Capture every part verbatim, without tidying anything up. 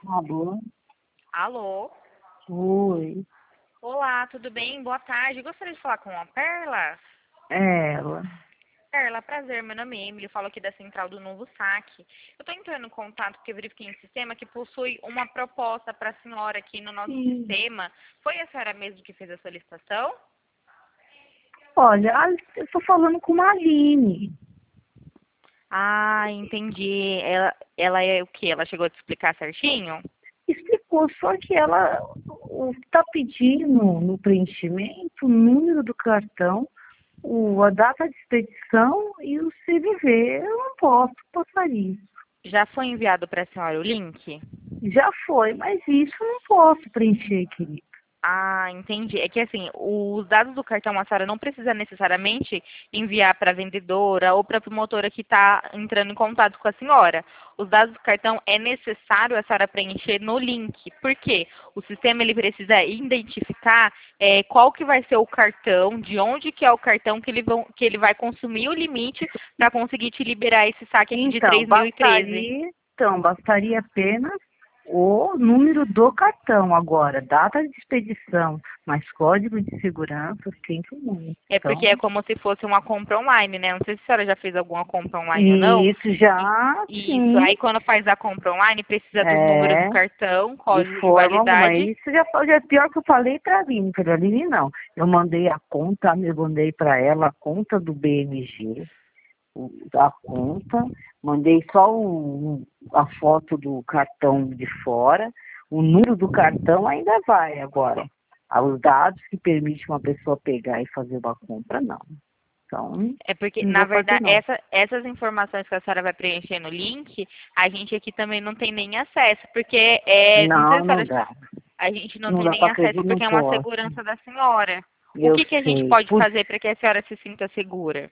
Alô? Alô? Oi. Olá, tudo bem? Boa tarde. Gostaria de falar com a Perla? É ela. Perla, prazer. Meu nome é Emily. Eu falo aqui da Central do Novo Saque. Eu estou entrando em contato porque eu verifiquei em sistema que possui uma proposta para a senhora aqui no nosso Sim. sistema. Foi a senhora mesmo que fez a solicitação? Olha, a- eu estou falando com a Aline. Ah, entendi. Ela, ela é o quê? Ela chegou a te explicar certinho? Explicou só que ela está pedindo no preenchimento o número do cartão, o, a data de expedição e o C V V. Eu não posso passar isso. Já foi enviado para a senhora o link? Já foi, mas isso eu não posso preencher, querido. Ah, entendi. É que assim, os dados do cartão a senhora não precisa necessariamente enviar para a vendedora ou para a promotora que está entrando em contato com a senhora. Os dados do cartão é necessário a senhora preencher no link. Por quê? O sistema ele precisa identificar é, qual que vai ser o cartão, de onde que é o cartão que ele, vão, que ele vai consumir o limite para conseguir te liberar esse saque aqui de Então, três mil e treze. bastaria, então, bastaria apenas o número do cartão agora, data de expedição, mais código de segurança, sinto muito. É porque Então, é como se fosse uma compra online, né? Não sei se a senhora já fez alguma compra online ou não. isso já, E isso, sim, aí quando faz a compra online, precisa do número do é, cartão, de código de forma alguma. validade. Isso já, foi- já é pior que eu falei para a Aline, para a Aline não. Eu mandei a conta, eu mandei para ela a conta do B M G, o- a conta, mandei só o- a foto do cartão de fora, o número do cartão ainda vai agora. Ah, os dados que permitem uma pessoa pegar e fazer uma compra, não. Então, É porque, não na vou fazer verdade, não. essa- essas informações que a senhora vai preencher no link, a gente aqui também não tem nem acesso, porque é, não sei Não, se a não senhora, dá. a gente não Não tem dá nem para acesso acreditar, não porque é uma posso. segurança da senhora. O Eu que que a gente sei. pode Por fazer para que a senhora se sinta segura?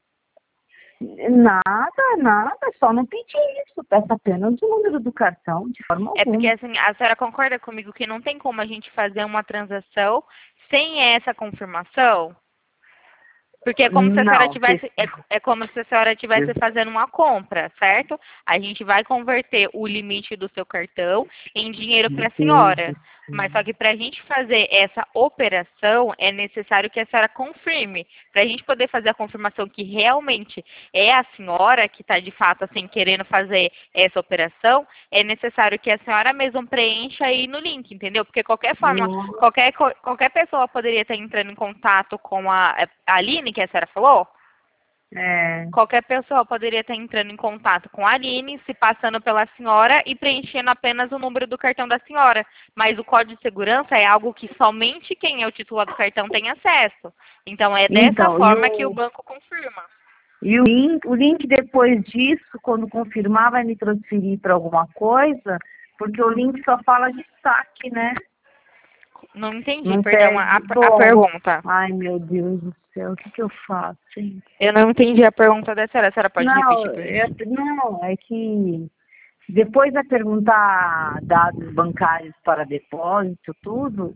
nada, nada, só não pedir isso. Peça apenas o número do cartão, de forma É porque alguma. assim, a senhora concorda comigo que não tem como a gente fazer uma transação sem essa confirmação? Porque é como se a senhora Não, vocês... tivesse, é, é como se a senhora estivesse fazendo uma compra, certo? A gente vai converter o limite do seu cartão em dinheiro Meu para a Deus do senhora. Mas só céu. que para a gente fazer essa operação, é necessário que a senhora confirme. Para a gente poder fazer a confirmação que realmente é a senhora que está de fato assim querendo fazer essa operação, é necessário que a senhora mesma preencha aí no link, entendeu? Porque qualquer forma, Nossa. qualquer, co- qualquer pessoa poderia estar entrando em contato com a, a Aline, que a senhora falou. É, Qualquer pessoa poderia estar entrando em contato com a Aline, se passando pela senhora e preenchendo apenas o número do cartão da senhora. Mas o código de segurança é algo que somente quem é o titular do cartão tem acesso. Então é dessa então, e forma que o o, banco confirma. e o link, o link depois disso, quando confirmar, vai me transferir para alguma coisa, porque o link só fala de saque, né? Não entendi, Não perdão, a, pede. a Bom, pergunta. ai meu Deus do céu, o que que eu faço, hein? Eu não entendi a pergunta da senhora. A senhora pode Não, repetir para é, mim? não, é que depois vai perguntar dados bancários para depósito, tudo.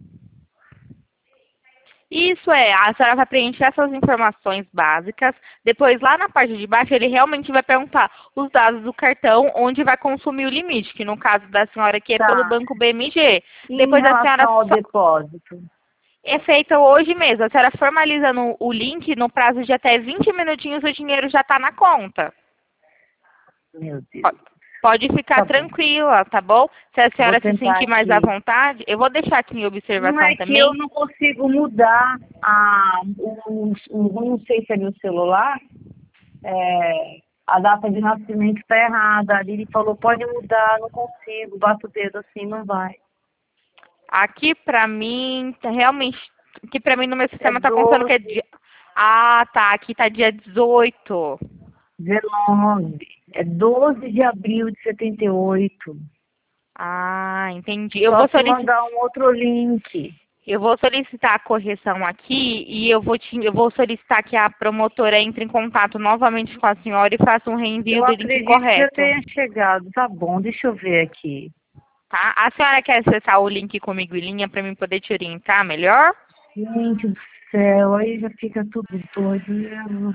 Isso é, a senhora vai preencher essas informações básicas. Depois, lá na parte de baixo, ele realmente vai perguntar os dados do cartão onde vai consumir o limite, que no caso da senhora aqui é pelo Tá. Banco B M G. Em Depois a senhora relação ao só- depósito. é feita hoje mesmo. A senhora formaliza no, o link, no prazo de até vinte minutinhos o dinheiro já está na conta. Meu Deus. Pode pode ficar Tá bom. tranquila, tá bom? Se a Vou senhora se tentar sentir mais à aqui. vontade, eu vou deixar aqui em Não observação é que eu também. não consigo mudar a, o, o, não sei se é meu celular, é, a data de nascimento está errada. Ali ele falou, pode mudar, não consigo, bato o dedo assim, não vai. Aqui pra mim, tá realmente, aqui pra mim no meu É sistema tá constando que é doze, dia. Ah, tá, aqui tá dia dezoito. dezenove, é doze de abril de setenta e oito. Ah, entendi. Eu Só vou se solicitar, mandar um outro link. eu vou solicitar a correção aqui e eu vou te, eu vou solicitar que a promotora entre em contato novamente com a senhora e faça um reenvio Eu do link acredito que já correto, tenha chegado. Tá bom, deixa eu ver aqui. tá? A senhora quer acessar o link comigo em linha para mim poder te orientar melhor? Gente do céu, aí já fica tudo doido. Né?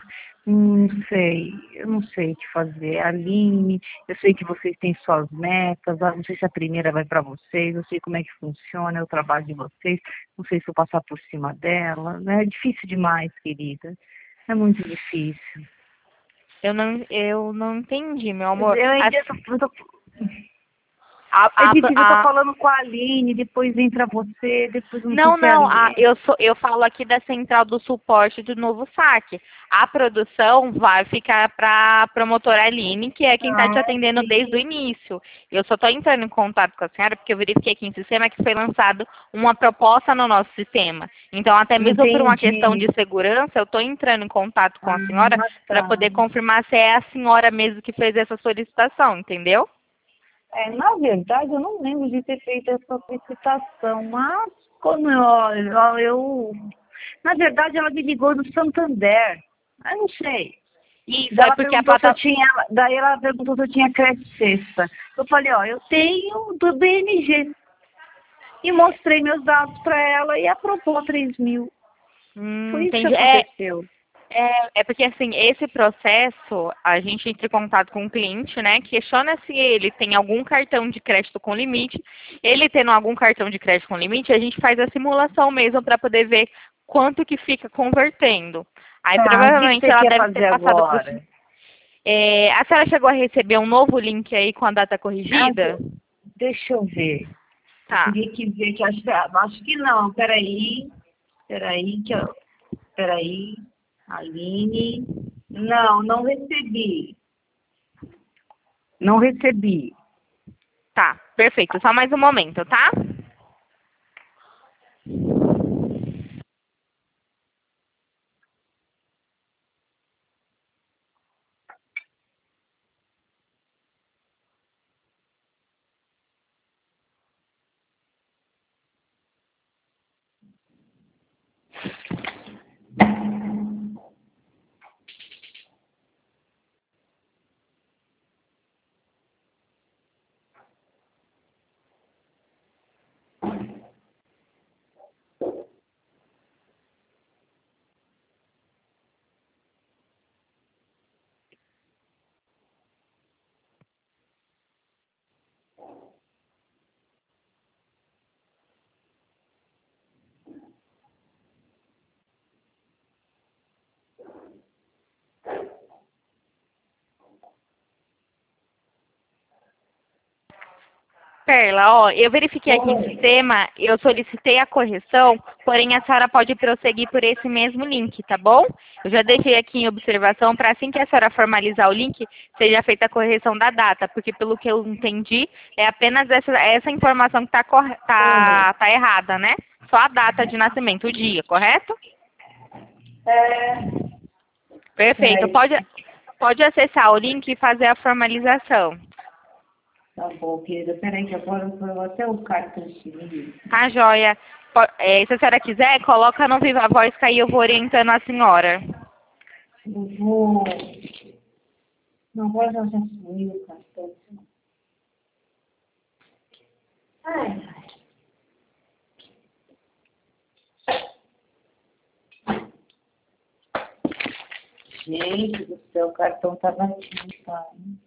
Não sei, eu não sei o que fazer. Aline, eu sei que vocês têm suas metas, ah, não sei se a primeira vai para vocês, eu sei como é que funciona o trabalho de vocês, não sei se eu passar por cima dela, né? É difícil demais, querida. É muito difícil. Eu não, eu não entendi, meu amor. Eu As- ainda tô, eu tô- a, é a, difícil, eu tô a, falando com a Aline, depois entra você, depois eu não sei Não, se é a não, a- Aline. eu, sou, eu falo aqui da central do suporte do novo saque. A produção vai ficar para a promotora Aline, que é quem está te Ah, atendendo desde o início. Eu só estou entrando em contato com a senhora porque eu verifiquei aqui em sistema que foi lançado uma proposta no nosso sistema. Então, até mesmo por uma questão entendi. de segurança, eu estou entrando em contato com a senhora Ah, para tá. poder confirmar se é a senhora mesmo que fez essa solicitação, entendeu? É, na verdade, eu não lembro de ter feito essa solicitação, mas quando eu, eu, eu- na verdade, ela me ligou do Santander. Eu não sei. Isso, Daí é ela porque a perguntou se eu plataforma. tinha, daí ela perguntou se eu tinha crédito sexta. Eu falei, ó, eu tenho do B M G. E mostrei meus dados para ela e aprovou três mil. Hum, Foi isso que entendi. É, aconteceu. É, é porque, assim, esse processo, a gente entra em contato com o cliente, né? Questiona se ele tem algum cartão de crédito com limite. Ele tendo algum cartão de crédito com limite, a gente faz a simulação mesmo para poder ver quanto que fica convertendo. Aí, Tá, o que, que provavelmente, você ela quer deve ter fazer passado por... agora? É, a senhora chegou a receber um novo link aí com a data Ah, corrigida? deixa eu ver. Eu Tá. teria que ver, que acho, que- acho que não. Peraí, peraí, que eu, peraí, Aline. Não, não recebi. Não recebi. Tá, perfeito. Só mais um momento, tá? Perla, ó, eu verifiquei aqui em Oi. sistema, eu solicitei a correção, porém a senhora pode prosseguir por esse mesmo link, tá bom? Eu já deixei aqui em observação para assim que a senhora formalizar o link, seja feita a correção da data, porque pelo que eu entendi, é apenas essa, essa informação que está tá, tá errada, né? Só a data de nascimento, o dia, correto? É, Perfeito. é, Pode, pode acessar o link e fazer a formalização. tá bom, querida. Peraí, que agora foi até o cartão civil. Tá, joia. Po- é, se a senhora quiser, coloca no Viva Voz que aí eu vou orientando a senhora. Eu vou. Não, agora já já sumiu o cartão. Ai, ai. Gente do céu, o cartão tá batido, tá?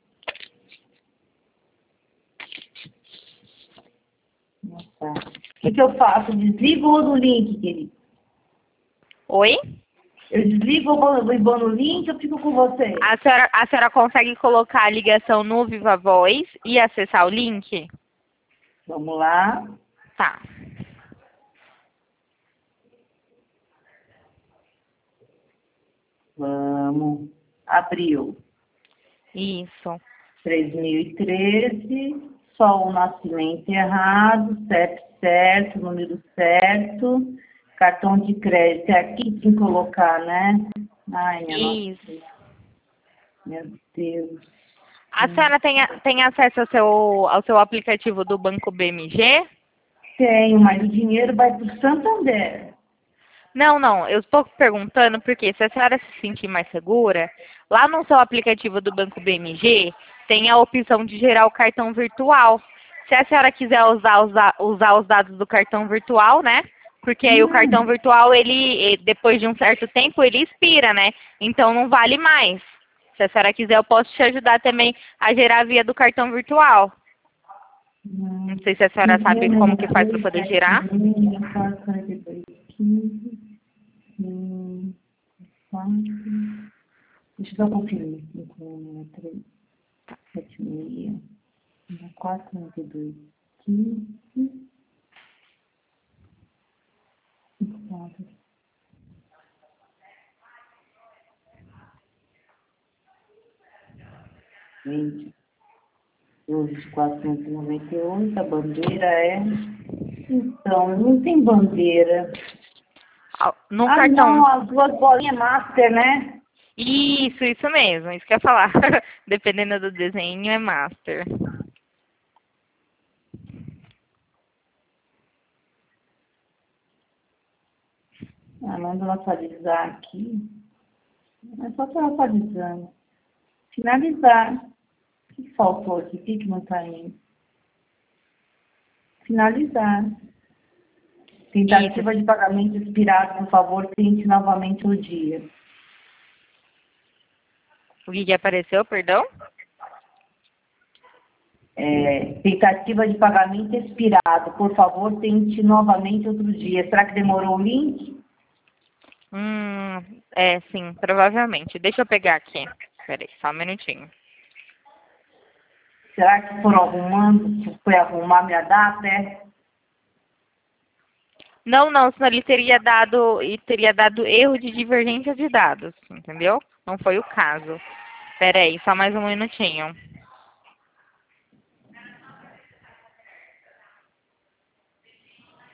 Nossa. O que, que eu faço? Desligo o do link, querido? Oi? Eu desligo o bo- o Ivan no link, eu fico com você. A senhora, a senhora consegue colocar a ligação no Viva Voz e acessar o link? Vamos lá. Tá. Vamos. Abril. Isso. três mil e treze. Só o nascimento errado. C E P certo. Número certo. Cartão de crédito. É aqui que tem que colocar, né? Ai, minha nossa. Isso. Meu Deus. A senhora tem, a- tem acesso ao seu, ao seu aplicativo do Banco B M G? Tenho, mas o dinheiro vai para o Santander. Não, não. Eu estou perguntando porque se a senhora se sentir mais segura, lá no seu aplicativo do Banco B M G tem a opção de gerar o cartão virtual. Se a senhora quiser usar, usar, usar os dados do cartão virtual, né? Porque aí o cartão virtual, ele, depois de um certo tempo, ele expira, né? Então não vale mais. Se a senhora quiser, eu posso te ajudar também a gerar via do cartão virtual. Não sei se a senhora sabe como que faz para poder gerar. Deixa eu só conferir. três, sete, seis, quatro, quarenta e dois, quinze. vinte, doze, quatrocentos e noventa e oito, a bandeira é... Então, não tem bandeira. No ah, cartão... não, as duas bolinhas master, né? Isso, isso mesmo, isso que eu ia falar. Dependendo do desenho, é master. Ah, manda atualizar aqui. É só para atualizando. Finalizar. O que faltou aqui? O que não está indo? Finalizar. Tentativa de pagamento expirado, por favor, tente novamente o dia. O que que apareceu, perdão? É, tentativa de pagamento expirado, por favor, tente novamente outro dia. Será que demorou o link? Hum, é, sim, provavelmente. Deixa eu pegar aqui. Espera aí, só um minutinho. Será que foram arrumando, foi arrumar minha data, é? Não, não, senão ele teria dado, e teria dado erro de divergência de dados, entendeu? Não foi o caso. Espera aí, só mais um minutinho.